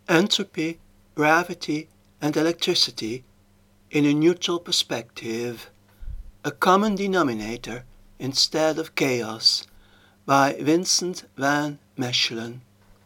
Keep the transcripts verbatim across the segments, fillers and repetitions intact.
entropy, gravity, and electricity in a neutral perspective, a common denominator instead of chaos, by Vincent van Mechelen.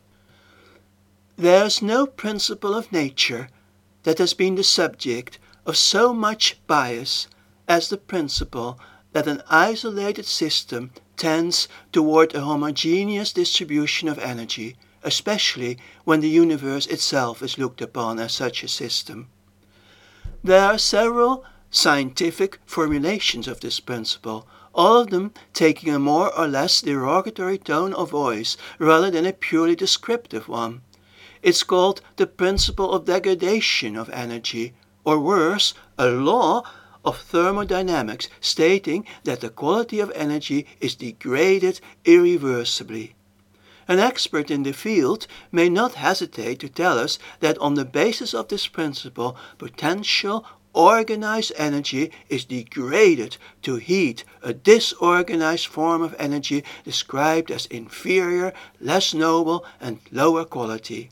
There is no principle of nature that has been the subject of so much bias as the principle that an isolated system tends toward a homogeneous distribution of energy, especially when the universe itself is looked upon as such a system. There are several scientific formulations of this principle, all of them taking a more or less derogatory tone of voice rather than a purely descriptive one. It's called the principle of degradation of energy, or worse, a law of thermodynamics stating that the quality of energy is degraded irreversibly. An expert in the field may not hesitate to tell us that on the basis of this principle, potential organized energy is degraded to heat, a disorganized form of energy described as inferior, less noble, and lower quality.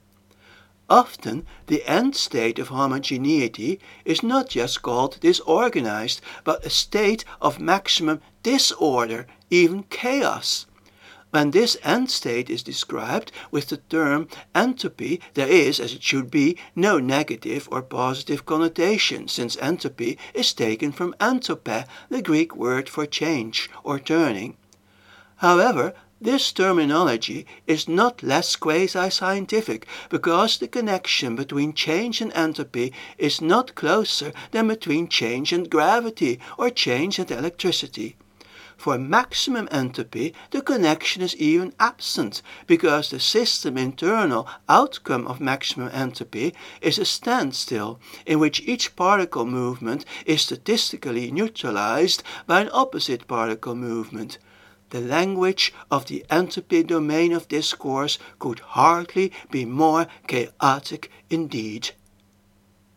Often, the end state of homogeneity is not just called disorganized, but a state of maximum disorder, even chaos. When this end state is described with the term entropy, there is, as it should be, no negative or positive connotation, since entropy is taken from entrope, the Greek word for change or turning. However, this terminology is not less quasi-scientific, because the connection between change and entropy is not closer than between change and gravity or change and electricity. For maximum entropy, the connection is even absent, because the system internal outcome of maximum entropy is a standstill, in which each particle movement is statistically neutralized by an opposite particle movement. The language of the entropy domain of discourse could hardly be more chaotic indeed.